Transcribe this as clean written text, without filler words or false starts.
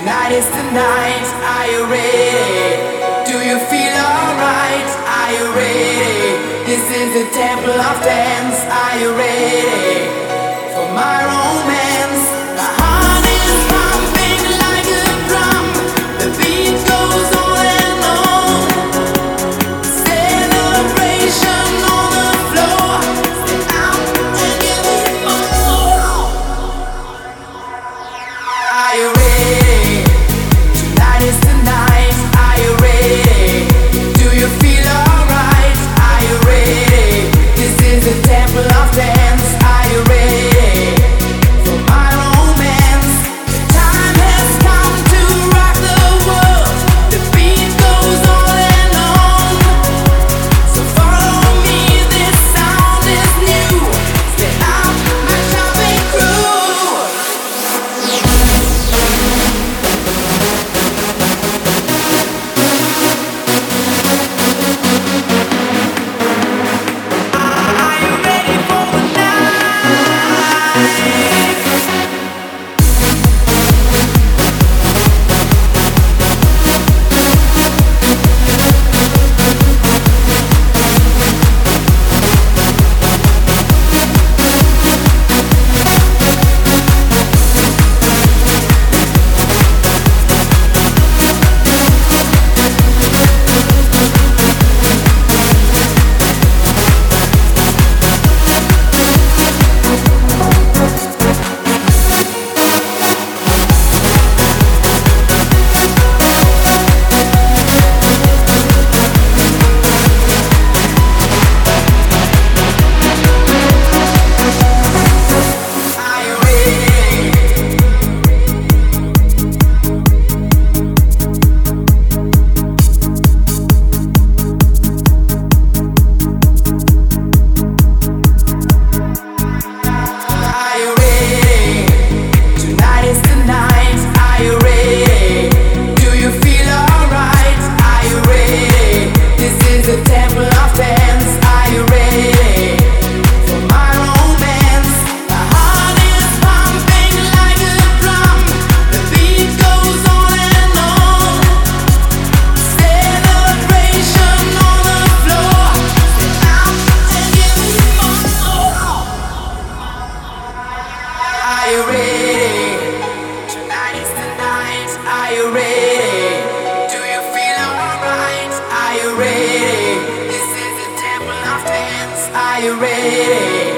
Tonight is the night, are you ready? Do you feel alright? Are you ready? This is the temple of dance, are you ready? For my romance, my heart is pumping like a drum. The beat goes on and on. Celebration on the floor. Step out and give me more. Are you ready? Tonight is the night, are you ready? Do you feel alright? Are you ready? This is the temple of dance, are you ready? For my romance, the time has come to rock the world. The beat goes on and on. So follow me, this sound is new. Step out, my jumping crew. Are you ready for the night? Are you ready? Are you ready? Tonight is the night, are you ready? Do you feel alright? Are you ready? This is the temple of dance, are you ready? For my romance, my heart is pumping like a drum. The beat goes on and on. Celebration on the floor. Step out and give me more. Are you ready? Tonight is the night, are you ready? Do you feel alright? Are you ready? This is the temple of dance, are you ready?